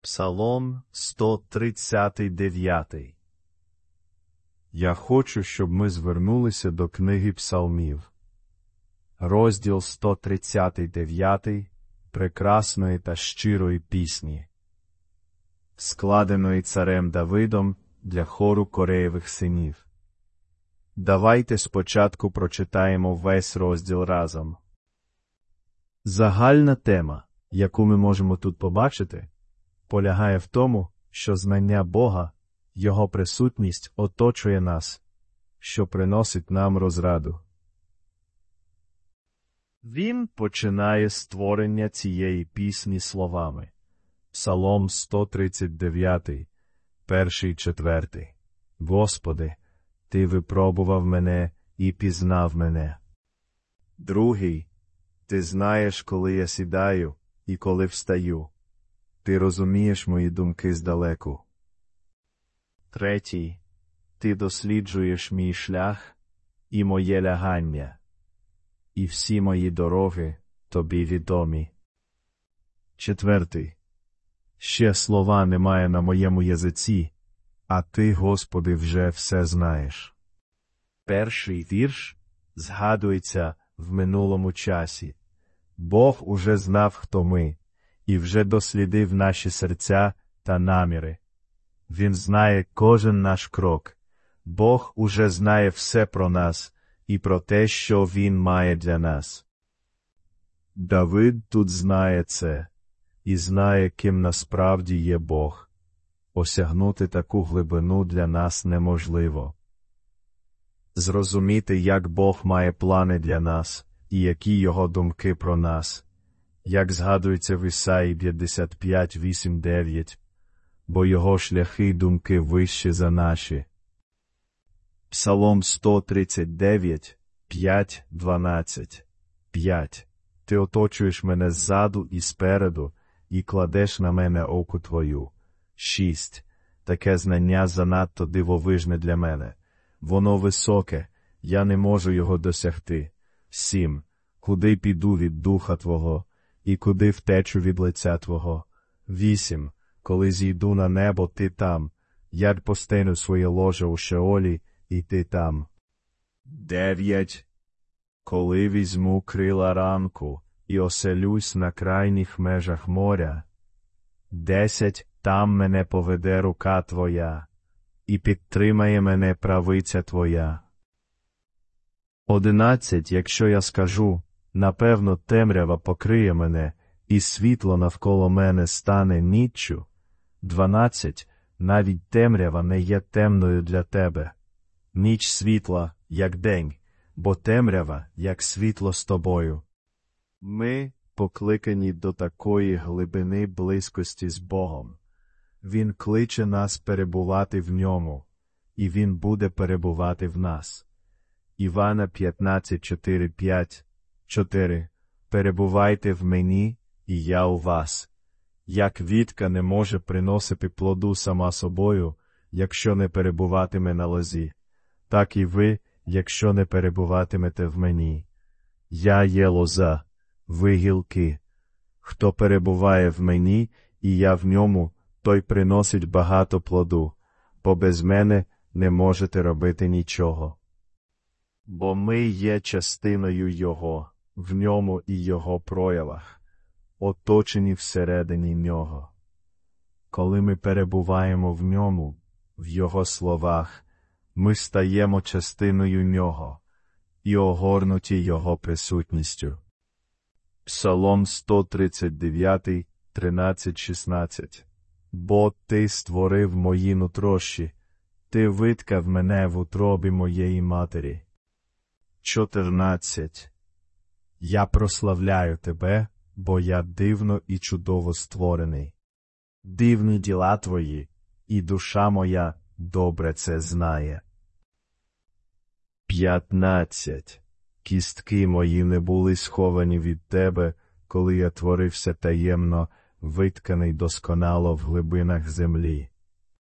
Псалом 139. Я хочу, щоб ми звернулися до книги псалмів. Розділ 139 прекрасної та щирої пісні, складеної царем Давидом для хору Кореєвих синів. Давайте спочатку прочитаємо весь розділ разом. Загальна тема, яку ми можемо тут побачити, полягає в тому, що знання Бога, Його присутність оточує нас, що приносить нам розраду. Він починає створення цієї пісні словами. Псалом 139, 1-4. Господи, Ти випробував мене і пізнав мене. Другий. Ти знаєш, коли я сідаю і коли встаю. Ти розумієш мої думки здалеку. Третій. Ти досліджуєш мій шлях і моє лягання, і всі мої дороги тобі відомі. Четвертий. Ще слова немає на моєму язиці, а ти, Господи, вже все знаєш. Перший вірш згадується в минулому часі. Бог уже знав, хто ми, і вже дослідив наші серця та наміри. Він знає кожен наш крок. Бог уже знає все про нас і про те, що Він має для нас. Давид тут знає це і знає, ким насправді є Бог. Осягнути таку глибину для нас неможливо. Зрозуміти, як Бог має плани для нас і які Його думки про нас, як згадується в Ісаї 55, 8, 9, бо Його шляхи й думки вищі за наші. Псалом 139, 5, 12, 5. Ти оточуєш мене ззаду і спереду, і кладеш на мене око Твою. 6. Таке знання занадто дивовижне для мене. Воно високе, я не можу його досягти. 7. Куди піду від духа Твого, і куди втечу від лиця Твого. 8. Коли зійду на небо, Ти там, як постелю своє ложе у Шеолі, і Ти там. 9. Коли візьму крила ранку, і оселюсь на крайніх межах моря. 10. Там мене поведе рука Твоя, і підтримає мене правиця Твоя. 11. Якщо я скажу, напевно, темрява покриє мене, і світло навколо мене стане ніччю. 12. Навіть темрява не є темною для Тебе. Ніч світла, як день, бо темрява, як світло з Тобою. Ми покликані до такої глибини близькості з Богом. Він кличе нас перебувати в Ньому, і Він буде перебувати в нас. Івана 15, 4, 5, 4. Перебувайте в мені, і я у вас. Як вітка не може приносити плоду сама собою, якщо не перебуватиме на лозі, так і ви, якщо не перебуватимете в мені. Я є лоза, ви гілки. Хто перебуває в мені, і я в ньому, той приносить багато плоду, бо без мене не можете робити нічого. Бо ми є частиною Його, в ньому і Його проявах, оточені всередині Нього. Коли ми перебуваємо в ньому, в Його словах, ми стаємо частиною Нього і огорнуті Його присутністю. Псалом 139, 13-16. Бо Ти створив мої нутрощі, Ти виткав мене в утробі моєї матері. 14. Я прославляю Тебе, бо я дивно і чудово створений. Дивні діла Твої, і душа моя добре це знає. 15. Кістки мої не були сховані від Тебе, коли я творився таємно, витканий досконало в глибинах землі.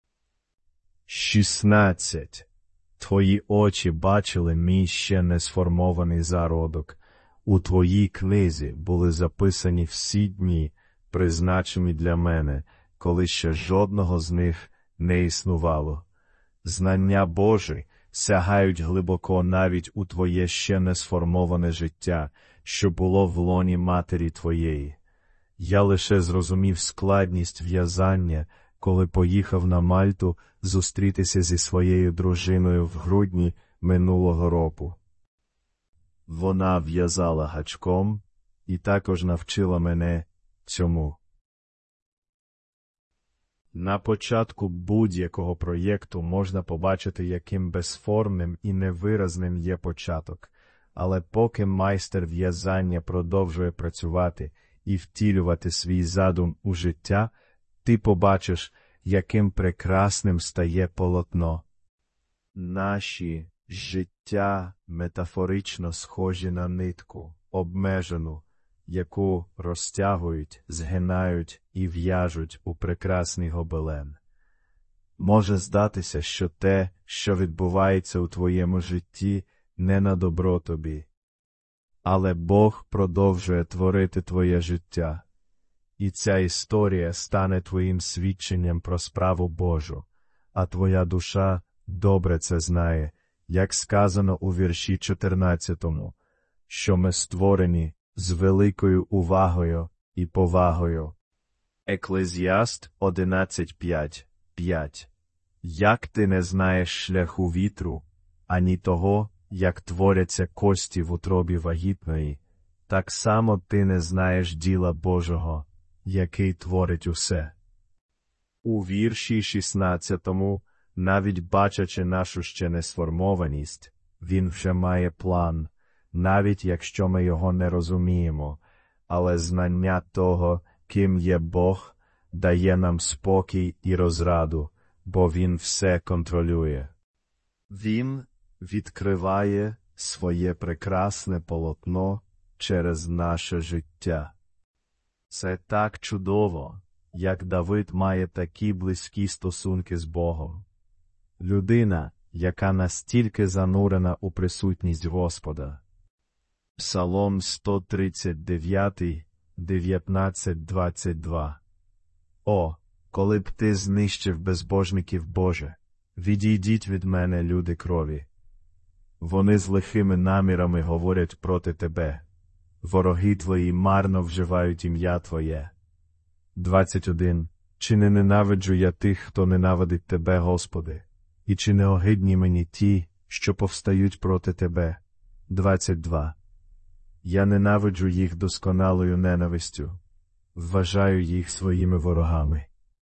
16. Твої очі бачили мій ще не сформований зародок. У Твоїй книзі були записані всі дні, призначені для мене, коли ще жодного з них не існувало. Знання Божі сягають глибоко навіть у твоє ще не сформоване життя, що було в лоні матері твоєї. Я лише зрозумів складність в'язання, коли поїхав на Мальту зустрітися зі своєю дружиною в грудні минулого року. Вона в'язала гачком і також навчила мене цьому. На початку будь-якого проєкту можна побачити, яким безформним і невиразним є початок, але поки майстер в'язання продовжує працювати і втілювати свій задум у життя, ти побачиш, яким прекрасним стає полотно. Наші життя метафорично схожі на нитку, обмежену, яку розтягують, згинають і в'яжуть у прекрасний гобелен. Може здатися, що те, що відбувається у твоєму житті, не на добро тобі. Але Бог продовжує творити твоє життя. І ця історія стане твоїм свідченням про справу Божу, а твоя душа добре це знає, як сказано у вірші 14, що ми створені з великою увагою і повагою. Еклезіаст 11:5. Як ти не знаєш шляху вітру, ані того, як творяться кості в утробі вагітної, так само ти не знаєш діла Божого, який творить усе. У вірші 16, навіть бачачи нашу ще несформованість, він вже має план, навіть якщо ми його не розуміємо, але знання того, ким є Бог, дає нам спокій і розраду, бо Він все контролює. Він відкриває своє прекрасне полотно через наше життя. Це так чудово, як Давид має такі близькі стосунки з Богом. Людина, яка настільки занурена у присутність Господа. Псалом 139, 19-22. О, коли б ти знищив безбожників, Боже, відійдіть від мене, люди крові. Вони з лихими намірами говорять проти тебе. Вороги твої марно вживають ім'я твоє. 21. Чи не ненавиджу я тих, хто ненавидить тебе, Господи? І чи не огидні мені ті, що повстають проти тебе? 22. Я ненавиджу їх досконалою ненавистю, вважаю їх своїми ворогами.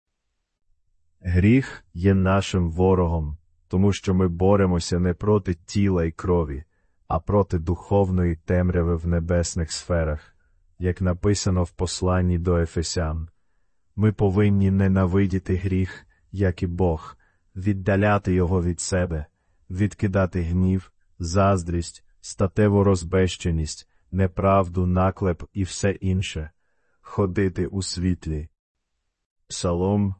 Гріх є нашим ворогом, тому що ми боремося не проти тіла і крові, а проти духовної темряви в небесних сферах, як написано в посланні до Ефесян. Ми повинні ненавидіти гріх, як і Бог, віддаляти його від себе, відкидати гнів, заздрість, статеву розбещеність, неправду, наклеп і все інше, ходити у світлі. Псалом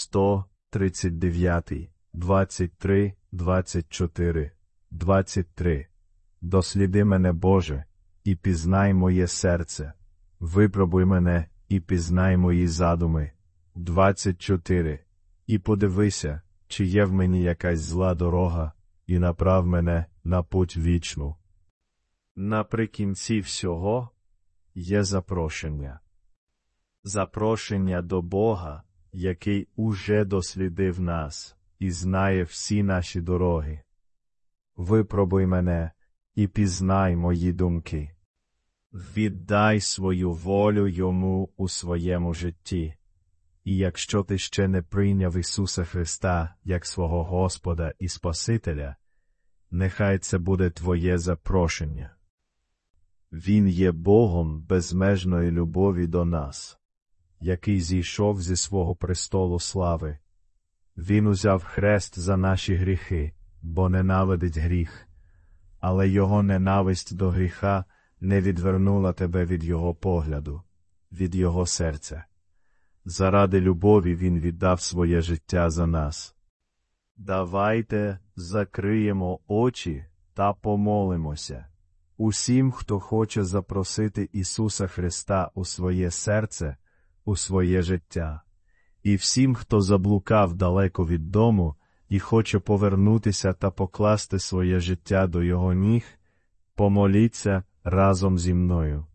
139, 23, 24, 23. Досліди мене, Боже, і пізнай моє серце, випробуй мене і пізнай мої задуми. 24. І подивися, чи є в мені якась зла дорога, і направ мене на путь вічну. Наприкінці всього є запрошення. Запрошення до Бога, який уже дослідив нас і знає всі наші дороги. Випробуй мене і пізнай мої думки. Віддай свою волю йому у своєму житті. І якщо ти ще не прийняв Ісуса Христа як свого Господа і Спасителя, нехай це буде твоє запрошення. Він є Богом безмежної любові до нас, який зійшов зі свого престолу слави. Він узяв хрест за наші гріхи, бо ненавидить гріх, але його ненависть до гріха не відвернула тебе від його погляду, від його серця. Заради любові він віддав своє життя за нас. Давайте закриємо очі та помолимося. Усім, хто хоче запросити Ісуса Христа у своє серце, у своє життя. І всім, хто заблукав далеко від дому і хоче повернутися та покласти своє життя до його ніг, помоліться разом зі мною.